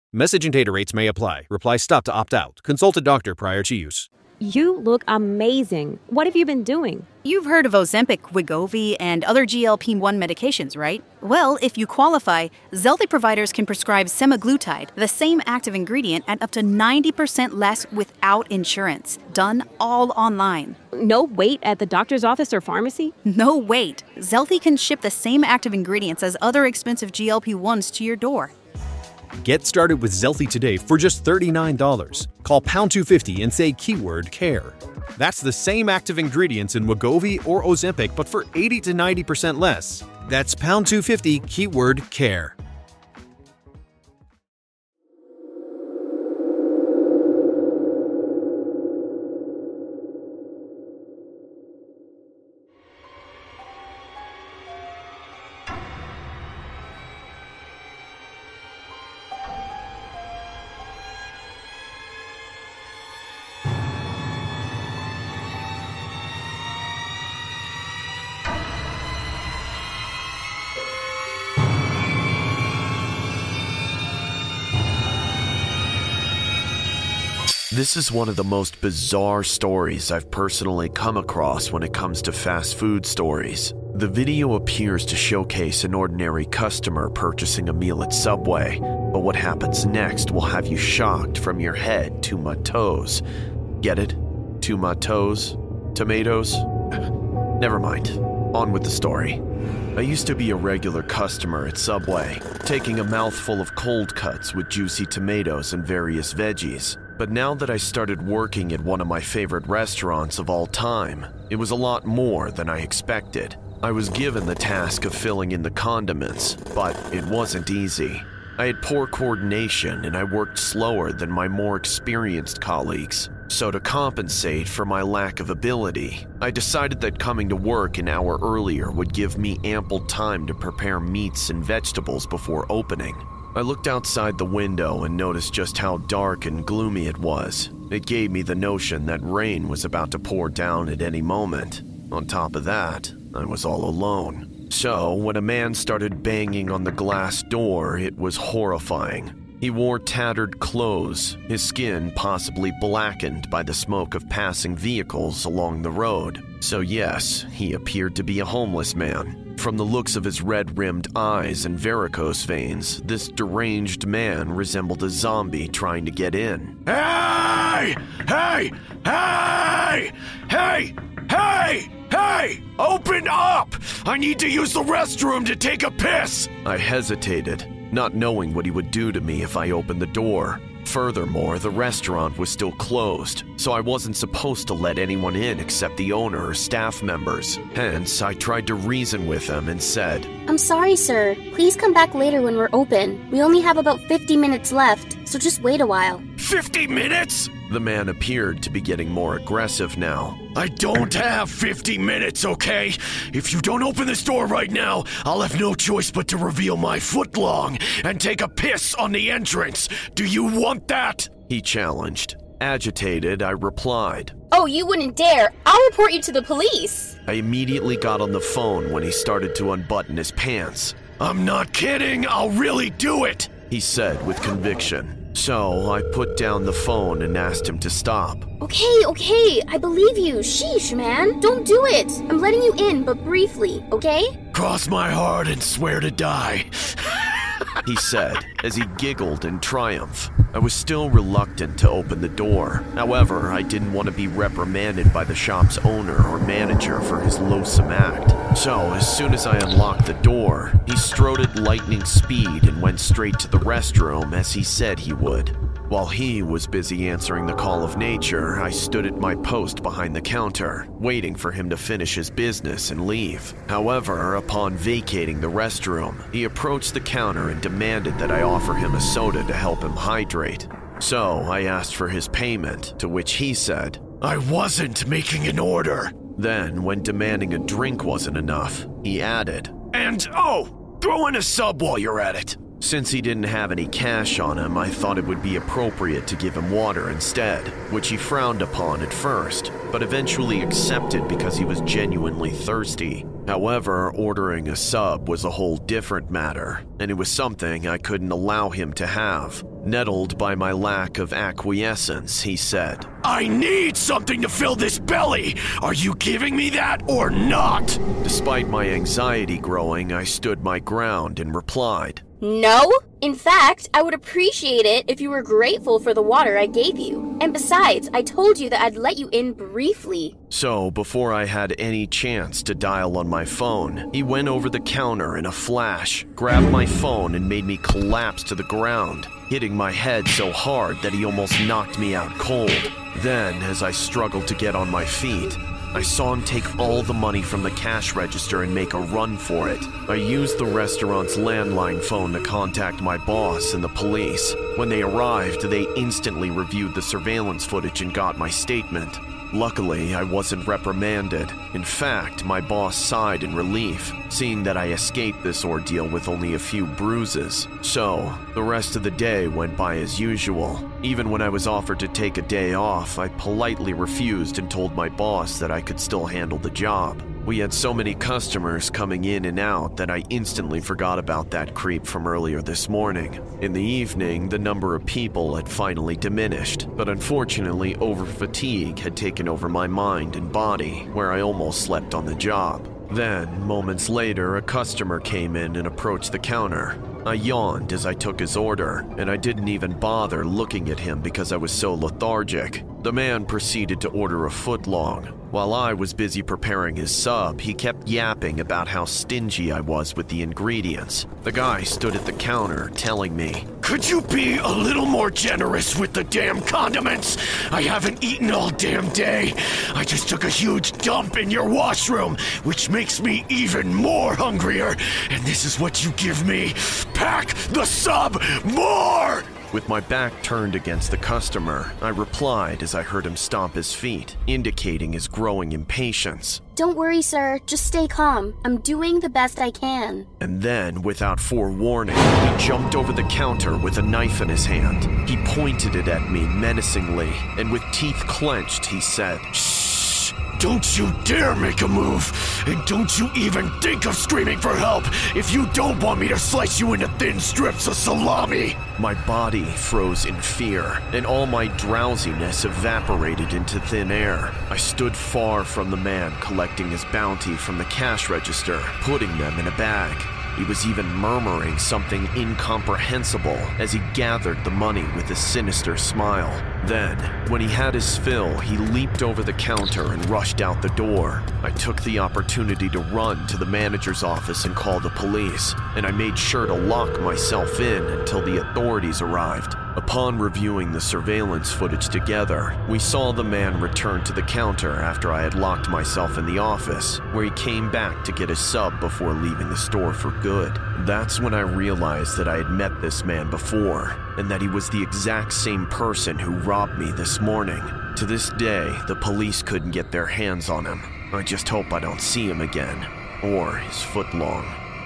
Message and data rates may apply. Reply stop to opt out. Consult a doctor prior to use. You look amazing. What have you been doing? You've heard of Ozempic, Wegovy, and other GLP-1 medications, right? Well, if you qualify, Zelty providers can prescribe semaglutide, the same active ingredient, at up to 90% less without insurance. Done all online. No wait at the doctor's office or pharmacy? No wait. Zelty can ship the same active ingredients as other expensive GLP-1s to your door. Get started with Zelty today for just $39. Call pound 250 and say keyword care. That's the same active ingredients in Wegovy or Ozempic, but for 80 to 90% less. That's pound 250 keyword care. This is one of the most bizarre stories I've personally come across when it comes to fast food stories. The video appears to showcase an ordinary customer purchasing a meal at Subway, but what happens next will have you shocked from your head to my toes. Get it? To my toes? Tomatoes? Never mind. On with the story. I used to be a regular customer at Subway, taking a mouthful of cold cuts with juicy tomatoes and various veggies. But now that I started working at one of my favorite restaurants of all time, it was a lot more than I expected. I was given the task of filling in the condiments, but it wasn't easy. I had poor coordination and I worked slower than my more experienced colleagues. So to compensate for my lack of ability, I decided that coming to work an hour earlier would give me ample time to prepare meats and vegetables before opening. I looked outside the window and noticed just how dark and gloomy it was. It gave me the notion that rain was about to pour down at any moment. On top of that, I was all alone. So, when a man started banging on the glass door, it was horrifying. He wore tattered clothes, his skin possibly blackened by the smoke of passing vehicles along the road. So yes, he appeared to be a homeless man. From the looks of his red-rimmed eyes and varicose veins, this deranged man resembled a zombie trying to get in. Hey! Hey! Hey! Hey! Hey! Hey! Open up! I need to use the restroom to take a piss! I hesitated, not knowing what he would do to me if I opened the door. Furthermore, the restaurant was still closed, so I wasn't supposed to let anyone in except the owner or staff members. Hence, I tried to reason with him and said, I'm sorry, sir. Please come back later when we're open. We only have about 50 minutes left, so just wait a while. 50 minutes? The man appeared to be getting more aggressive now. I don't have 50 minutes, okay? If you don't open this door right now, I'll have no choice but to reveal my footlong and take a piss on the entrance. Do you want that? He challenged. Agitated, I replied, Oh, you wouldn't dare. I'll report you to the police. I immediately got on the phone when he started to unbutton his pants. I'm not kidding, I'll really do it, he said with conviction. So I put down the phone and asked him to stop. Okay, I believe you. Sheesh, man. Don't do it. I'm letting you in, but briefly, okay? Cross my heart and swear to die, he said as he giggled in triumph. I was still reluctant to open the door. However, I didn't want to be reprimanded by the shop's owner or manager for his loathsome act. So, as soon as I unlocked the door, he strode at lightning speed and went straight to the restroom as he said he would. While he was busy answering the call of nature, I stood at my post behind the counter, waiting for him to finish his business and leave. However, upon vacating the restroom, he approached the counter and demanded that I offer him a soda to help him hydrate. So I asked for his payment, to which he said, I wasn't making an order. Then, when demanding a drink wasn't enough, he added, And throw in a sub while you're at it. Since he didn't have any cash on him, I thought it would be appropriate to give him water instead, which he frowned upon at first, but eventually accepted because he was genuinely thirsty. However, ordering a sub was a whole different matter, and it was something I couldn't allow him to have. Nettled by my lack of acquiescence, he said, "I need something to fill this belly! Are you giving me that or not?" Despite my anxiety growing, I stood my ground and replied, No? In fact, I would appreciate it if you were grateful for the water I gave you. And besides, I told you that I'd let you in briefly. So, before I had any chance to dial on my phone, he went over the counter in a flash, grabbed my phone, and made me collapse to the ground, hitting my head so hard that he almost knocked me out cold. Then, as I struggled to get on my feet, I saw him take all the money from the cash register and make a run for it. I used the restaurant's landline phone to contact my boss and the police. When they arrived, they instantly reviewed the surveillance footage and got my statement. Luckily, I wasn't reprimanded. In fact, my boss sighed in relief, seeing that I escaped this ordeal with only a few bruises. So, the rest of the day went by as usual. Even when I was offered to take a day off, I politely refused and told my boss that I could still handle the job. We had so many customers coming in and out that I instantly forgot about that creep from earlier this morning. In the evening, the number of people had finally diminished, but unfortunately, over-fatigue had taken over my mind and body, where I almost slept on the job. Then, moments later, a customer came in and approached the counter. I yawned as I took his order, and I didn't even bother looking at him because I was so lethargic. The man proceeded to order a footlong. While I was busy preparing his sub, he kept yapping about how stingy I was with the ingredients. The guy stood at the counter telling me, "Could you be a little more generous with the damn condiments? I haven't eaten all damn day. I just took a huge dump in your washroom, which makes me even more hungrier. And this is what you give me? Pack the sub more!" With my back turned against the customer, I replied as I heard him stomp his feet, indicating his growing impatience. Don't worry, sir. Just stay calm. I'm doing the best I can. And then, without forewarning, he jumped over the counter with a knife in his hand. He pointed it at me menacingly, and with teeth clenched, he said, "Shh! Don't you dare make a move! And don't you even think of screaming for help if you don't want me to slice you into thin strips of salami!" My body froze in fear, and all my drowsiness evaporated into thin air. I stood far from the man collecting his bounty from the cash register, putting them in a bag. He was even murmuring something incomprehensible as he gathered the money with a sinister smile. Then, when he had his fill, he leaped over the counter and rushed out the door. I took the opportunity to run to the manager's office and call the police, and I made sure to lock myself in until the authorities arrived. Upon reviewing the surveillance footage together, we saw the man return to the counter after I had locked myself in the office, where he came back to get his sub before leaving the store for good. That's when I realized that I had met this man before, and that he was the exact same person who robbed me this morning. To this day, the police couldn't get their hands on him. I just hope I don't see him again, or his footlong.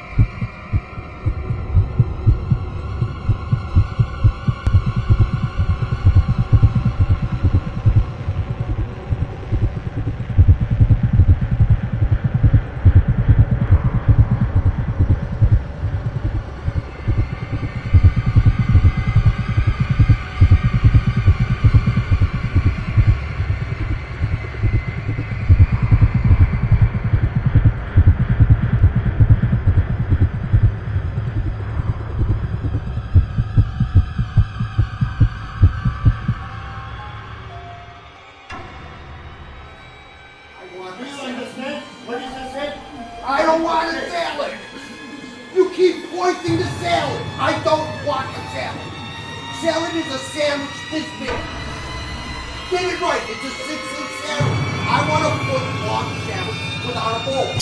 I don't want a salad! You keep pointing to salad! I don't want a salad! Salad is a sandwich this big. Get it right, it's a 6-inch sandwich. I want a foot-long sandwich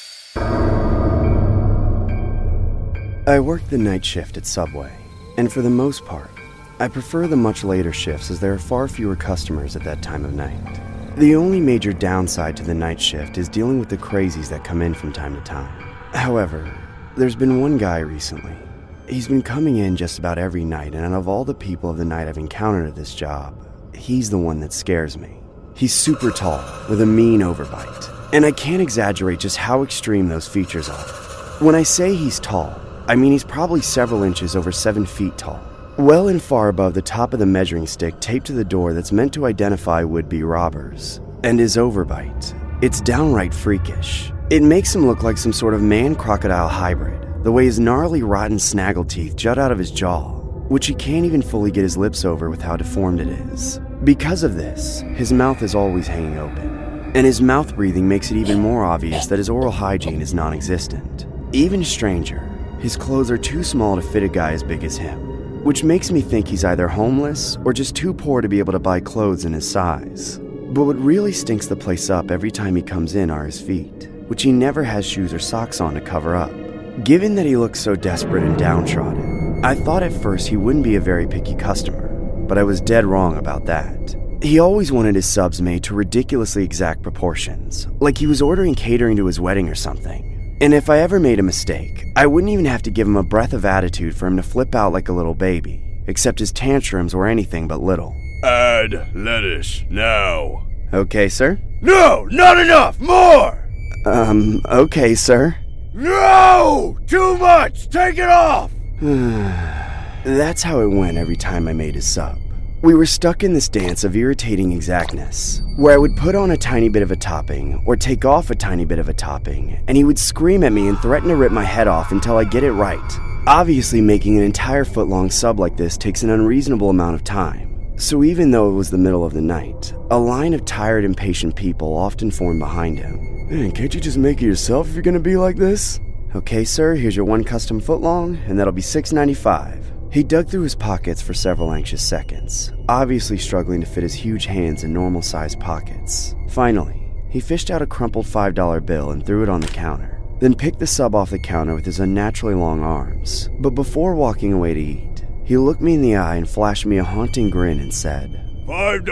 without a bowl. I work the night shift at Subway, and for the most part, I prefer the much later shifts as there are far fewer customers at that time of night. The only major downside to the night shift is dealing with the crazies that come in from time to time. However, there's been one guy recently. He's been coming in just about every night, and out of all the people of the night I've encountered at this job, he's the one that scares me. He's super tall, with a mean overbite, And I can't exaggerate just how extreme those features are. When I say he's tall, I mean he's probably several inches over 7 feet tall. Well and far above the top of the measuring stick taped to the door that's meant to identify would-be robbers. And his overbite. It's downright freakish. It makes him look like some sort of man-crocodile hybrid, the way his gnarly, rotten snaggle teeth jut out of his jaw, which he can't even fully get his lips over with how deformed it is. Because of this, his mouth is always hanging open. And his mouth breathing makes it even more obvious that his oral hygiene is non-existent. Even stranger, his clothes are too small to fit a guy as big as him, which makes me think he's either homeless or just too poor to be able to buy clothes in his size. But what really stinks the place up every time he comes in are his feet, which he never has shoes or socks on to cover up. Given that he looks so desperate and downtrodden, I thought at first he wouldn't be a very picky customer, but I was dead wrong about that. He always wanted his subs made to ridiculously exact proportions, like he was ordering catering to his wedding or something. And if I ever made a mistake, I wouldn't even have to give him a breath of attitude for him to flip out like a little baby, except his tantrums were anything but little. Add lettuce, now. Okay, sir? No, not enough, more! Okay, sir. No! Too much! Take it off! That's how it went every time I made his sub. We were stuck in this dance of irritating exactness, where I would put on a tiny bit of a topping, or take off a tiny bit of a topping, and he would scream at me and threaten to rip my head off until I get it right. Obviously, making an entire foot-long sub like this takes an unreasonable amount of time, so even though it was the middle of the night, a line of tired, impatient people often formed behind him. Man, can't you just make it yourself if you're gonna be like this? Okay, sir, here's your one custom foot-long, and that'll be $6.95. He dug through his pockets for several anxious seconds, obviously struggling to fit his huge hands in normal-sized pockets. Finally, he fished out a crumpled $5 bill and threw it on the counter, then picked the sub off the counter with his unnaturally long arms. But before walking away to eat, he looked me in the eye and flashed me a haunting grin and said, $5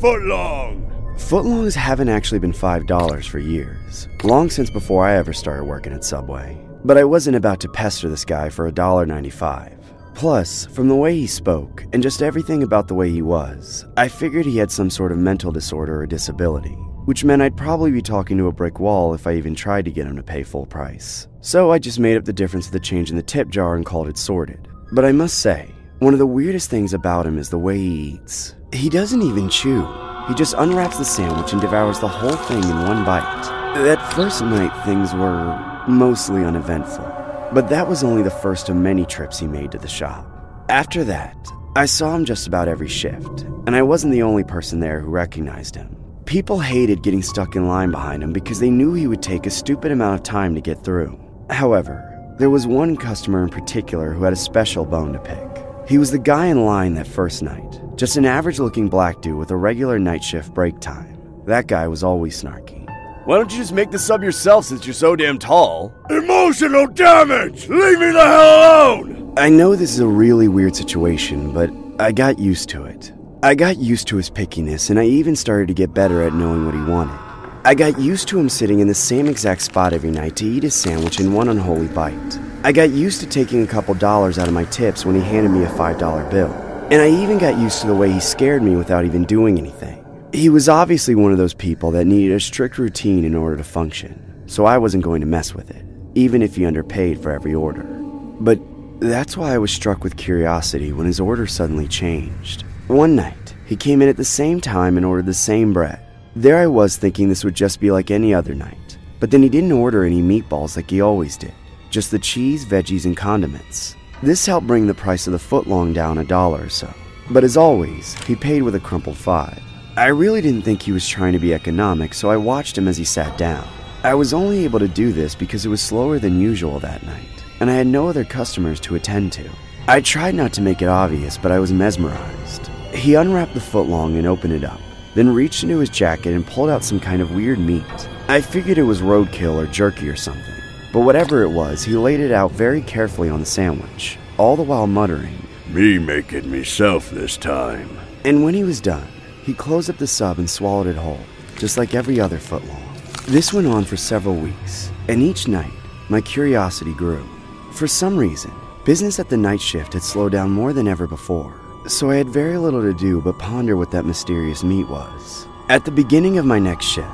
footlong! Footlongs haven't actually been $5 for years, long since before I ever started working at Subway. But I wasn't about to pester this guy for $1.95. Plus, from the way he spoke, and just everything about the way he was, I figured he had some sort of mental disorder or disability, which meant I'd probably be talking to a brick wall if I even tried to get him to pay full price. So I just made up the difference of the change in the tip jar and called it sorted. But I must say, one of the weirdest things about him is the way he eats. He doesn't even chew. He just unwraps the sandwich and devours the whole thing in one bite. That first night, things were mostly uneventful. But that was only the first of many trips he made to the shop. After that, I saw him just about every shift, and I wasn't the only person there who recognized him. People hated getting stuck in line behind him because they knew he would take a stupid amount of time to get through. However, there was one customer in particular who had a special bone to pick. He was the guy in line that first night, just an average-looking black dude with a regular night shift break time. That guy was always snarky. Why don't you just make the sub yourself since you're so damn tall? Emotional damage! Leave me the hell alone! I know this is a really weird situation, but I got used to it. I got used to his pickiness, and I even started to get better at knowing what he wanted. I got used to him sitting in the same exact spot every night to eat his sandwich in one unholy bite. I got used to taking a couple dollars out of my tips when he handed me a $5 bill. And I even got used to the way he scared me without even doing anything. He was obviously one of those people that needed a strict routine in order to function, so I wasn't going to mess with it, even if he underpaid for every order. But that's why I was struck with curiosity when his order suddenly changed. One night, he came in at the same time and ordered the same bread. There I was thinking this would just be like any other night, but then he didn't order any meatballs like he always did, just the cheese, veggies, and condiments. This helped bring the price of the footlong down $1 or so, but as always, he paid with a crumpled $5. I really didn't think he was trying to be economic, so I watched him as he sat down. I was only able to do this because it was slower than usual that night, and I had no other customers to attend to. I tried not to make it obvious, but I was mesmerized. He unwrapped the footlong and opened it up, then reached into his jacket and pulled out some kind of weird meat. I figured it was roadkill or jerky or something, but whatever it was, he laid it out very carefully on the sandwich, all the while muttering, "Me make it myself this time." And when he was done, he closed up the sub and swallowed it whole, just like every other footlong. This went on for several weeks, and each night, my curiosity grew. For some reason, business at the night shift had slowed down more than ever before, so I had very little to do but ponder what that mysterious meat was. At the beginning of my next shift,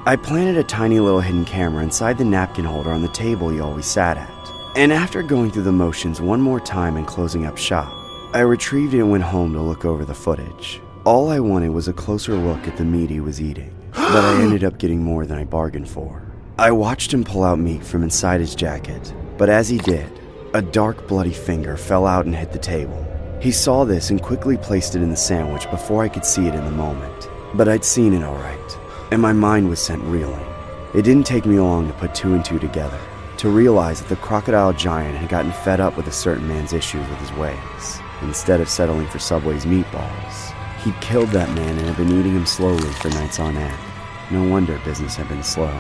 I planted a tiny little hidden camera inside the napkin holder on the table he always sat at. And after going through the motions one more time and closing up shop, I retrieved it and went home to look over the footage. All I wanted was a closer look at the meat he was eating, but I ended up getting more than I bargained for. I watched him pull out meat from inside his jacket, but as he did, a dark, bloody finger fell out and hit the table. He saw this and quickly placed it in the sandwich before I could see it in the moment. But I'd seen it all right, and my mind was sent reeling. It didn't take me long to put two and two together, to realize that the crocodile giant had gotten fed up with a certain man's issues with his ways. Instead of settling for Subway's meatballs, he'd killed that man and had been eating him slowly for nights on end. No wonder business had been slow.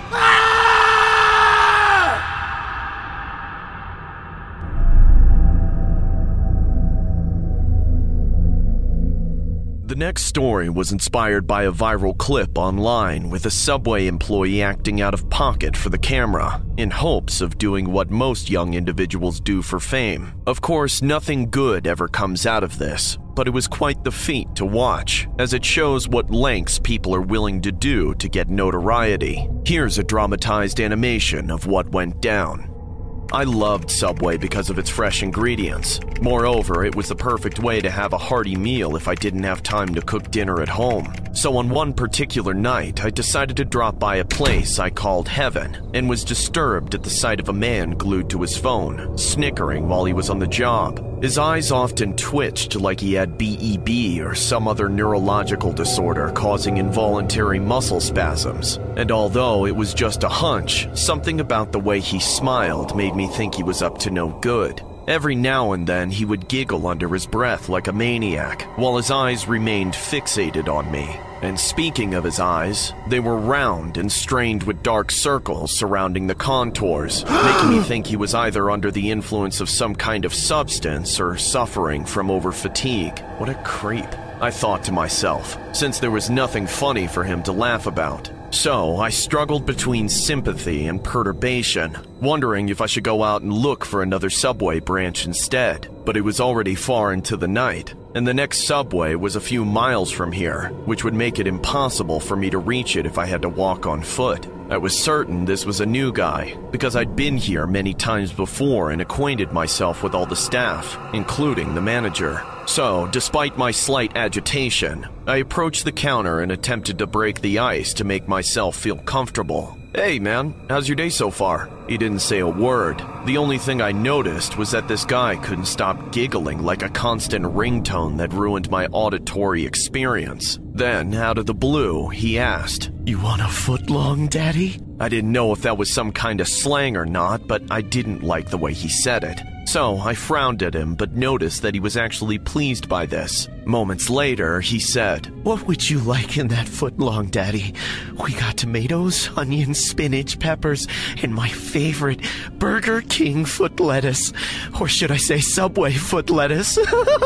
The next story was inspired by a viral clip online with a Subway employee acting out of pocket for the camera in hopes of doing what most young individuals do for fame. Of course, nothing good ever comes out of this, but it was quite the feat to watch, as it shows what lengths people are willing to do to get notoriety. Here's a dramatized animation of what went down. I loved Subway because of its fresh ingredients. Moreover, it was the perfect way to have a hearty meal if I didn't have time to cook dinner at home. So on one particular night, I decided to drop by a place I called Heaven, and was disturbed at the sight of a man glued to his phone, snickering while he was on the job. His eyes often twitched like he had BEB or some other neurological disorder causing involuntary muscle spasms. And although it was just a hunch, something about the way he smiled made me think he was up to no good. Every now and then he would giggle under his breath like a maniac, while his eyes remained fixated on me. And speaking of his eyes, they were round and strained with dark circles surrounding the contours, making me think he was either under the influence of some kind of substance or suffering from over-fatigue. What a creep, I thought to myself, since there was nothing funny for him to laugh about. So I struggled between sympathy and perturbation, wondering if I should go out and look for another Subway branch instead. But it was already far into the night, and the next Subway was a few miles from here, which would make it impossible for me to reach it if I had to walk on foot. I was certain this was a new guy, because I'd been here many times before and acquainted myself with all the staff, including the manager. So, despite my slight agitation, I approached the counter and attempted to break the ice to make myself feel comfortable. "Hey man, how's your day so far?" He didn't say a word. The only thing I noticed was that this guy couldn't stop giggling like a constant ringtone that ruined my auditory experience. Then, out of the blue, he asked, "You want a footlong, Daddy?" I didn't know if that was some kind of slang or not, but I didn't like the way he said it. So I frowned at him, but noticed that he was actually pleased by this. Moments later, he said, "What would you like in that footlong, Daddy? We got tomatoes, onions, spinach, peppers, and my favorite, Burger King foot lettuce. Or should I say Subway foot lettuce?"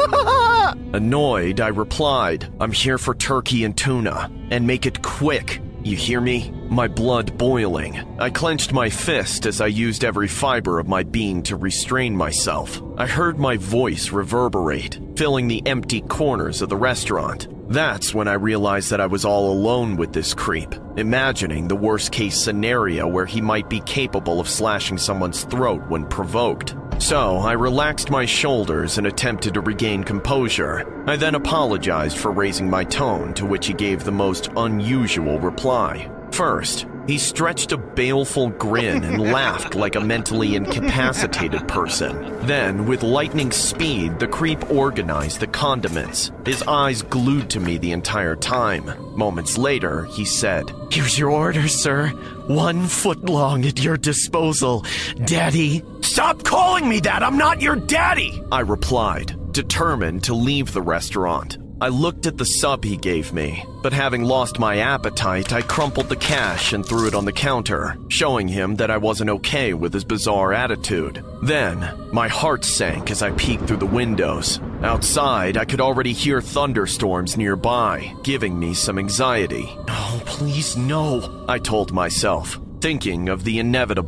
Annoyed, I replied, "I'm here for turkey and tuna, and make it quick. You hear me?" My blood boiling, I clenched my fist as I used every fiber of my being to restrain myself. I heard my voice reverberate, filling the empty corners of the restaurant. That's when I realized that I was all alone with this creep, imagining the worst-case scenario where he might be capable of slashing someone's throat when provoked. So I relaxed my shoulders and attempted to regain composure. I then apologized for raising my tone, to which he gave the most unusual reply. First, he stretched a baleful grin and laughed like a mentally incapacitated person. Then, with lightning speed, the creep organized the condiments, his eyes glued to me the entire time. Moments later, he said, "Here's your order, sir. 1 footlong at your disposal, Daddy." "Stop calling me that! I'm not your daddy!" I replied, determined to leave the restaurant. I looked at the sub he gave me, but having lost my appetite, I crumpled the cash and threw it on the counter, showing him that I wasn't okay with his bizarre attitude. Then, my heart sank as I peeked through the windows. Outside, I could already hear thunderstorms nearby, giving me some anxiety. "No, please no," I told myself, thinking of the inevitable.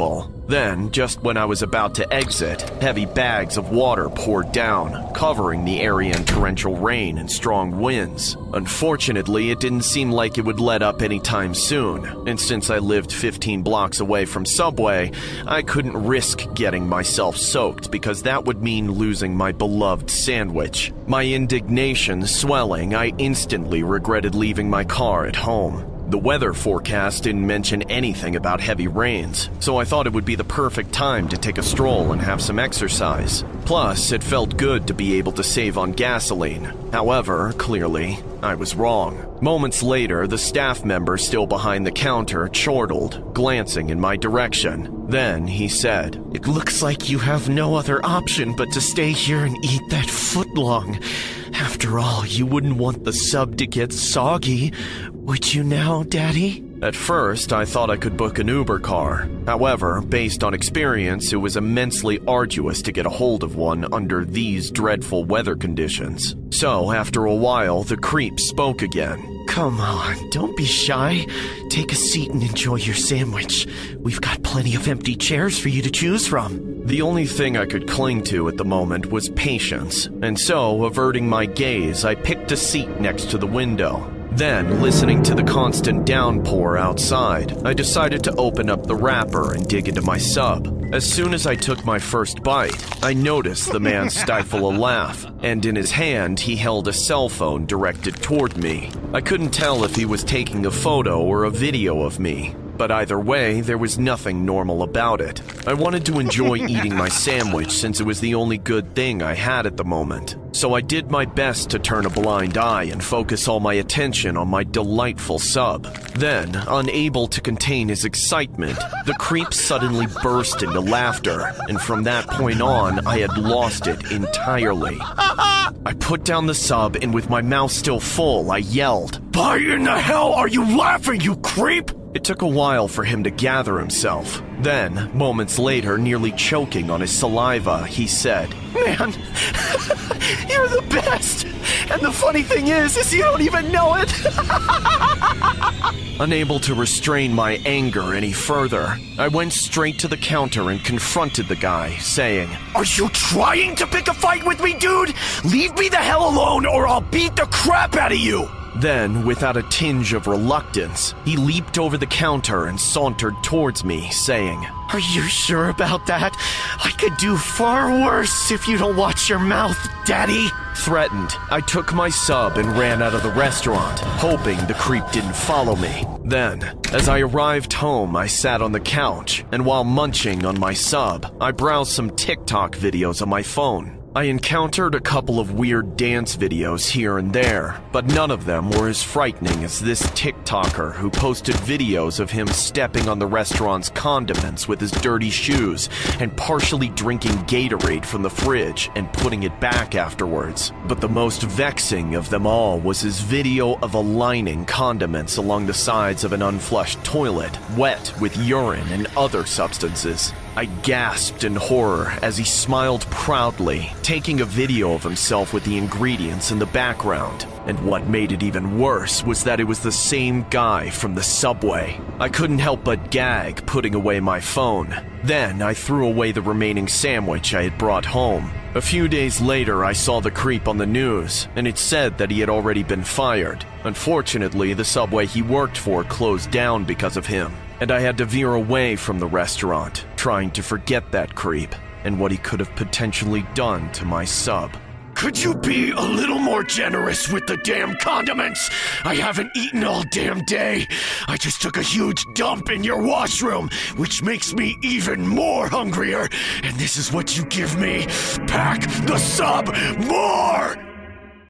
Then, just when I was about to exit, heavy bags of water poured down, covering the area in torrential rain and strong winds. Unfortunately, it didn't seem like it would let up anytime soon, and since I lived 15 blocks away from Subway, I couldn't risk getting myself soaked because that would mean losing my beloved sandwich. My indignation swelling, I instantly regretted leaving my car at home. The weather forecast didn't mention anything about heavy rains, so I thought it would be the perfect time to take a stroll and have some exercise. Plus, it felt good to be able to save on gasoline. However, clearly, I was wrong. Moments later, the staff member still behind the counter chortled, glancing in my direction. Then he said, "It looks like you have no other option but to stay here and eat that footlong. After all, you wouldn't want the sub to get soggy, would you now, Daddy?" At first, I thought I could book an Uber car. However, based on experience, it was immensely arduous to get a hold of one under these dreadful weather conditions. So, after a while, the creep spoke again. "Come on, don't be shy. Take a seat and enjoy your sandwich. We've got plenty of empty chairs for you to choose from." The only thing I could cling to at the moment was patience, and so, averting my gaze, I picked a seat next to the window. Then, listening to the constant downpour outside, I decided to open up the wrapper and dig into my sub. As soon as I took my first bite, I noticed the man stifle a laugh, and in his hand he held a cell phone directed toward me. I couldn't tell if he was taking a photo or a video of me, but either way, there was nothing normal about it. I wanted to enjoy eating my sandwich since it was the only good thing I had at the moment. So I did my best to turn a blind eye and focus all my attention on my delightful sub. Then, unable to contain his excitement, the creep suddenly burst into laughter, and from that point on, I had lost it entirely. I put down the sub, and with my mouth still full, I yelled, "Why in the hell are you laughing, you creep?" It took a while for him to gather himself. Then, moments later, nearly choking on his saliva, he said, "Man, you're the best! And the funny thing is you don't even know it!" Unable to restrain my anger any further, I went straight to the counter and confronted the guy, saying, "Are you trying to pick a fight with me, dude? Leave me the hell alone or I'll beat the crap out of you!" Then, without a tinge of reluctance, he leaped over the counter and sauntered towards me, saying, "Are you sure about that? I could do far worse if you don't watch your mouth, Daddy." Threatened, I took my sub and ran out of the restaurant, hoping the creep didn't follow me. Then, as I arrived home, I sat on the couch, and while munching on my sub, I browsed some TikTok videos on my phone. I encountered a couple of weird dance videos here and there, but none of them were as frightening as this TikToker who posted videos of him stepping on the restaurant's condiments with his dirty shoes and partially drinking Gatorade from the fridge and putting it back afterwards. But the most vexing of them all was his video of aligning condiments along the sides of an unflushed toilet, wet with urine and other substances. I gasped in horror as he smiled proudly, taking a video of himself with the ingredients in the background. And what made it even worse was that it was the same guy from the subway. I couldn't help but gag, putting away my phone. Then I threw away the remaining sandwich I had brought home. A few days later, I saw the creep on the news, and it said that he had already been fired. Unfortunately, the subway he worked for closed down because of him, and I had to veer away from the restaurant, trying to forget that creep and what he could have potentially done to my sub. Could you be a little more generous with the damn condiments? I haven't eaten all damn day. I just took a huge dump in your washroom, which makes me even more hungrier. And this is what you give me? Pack the sub more!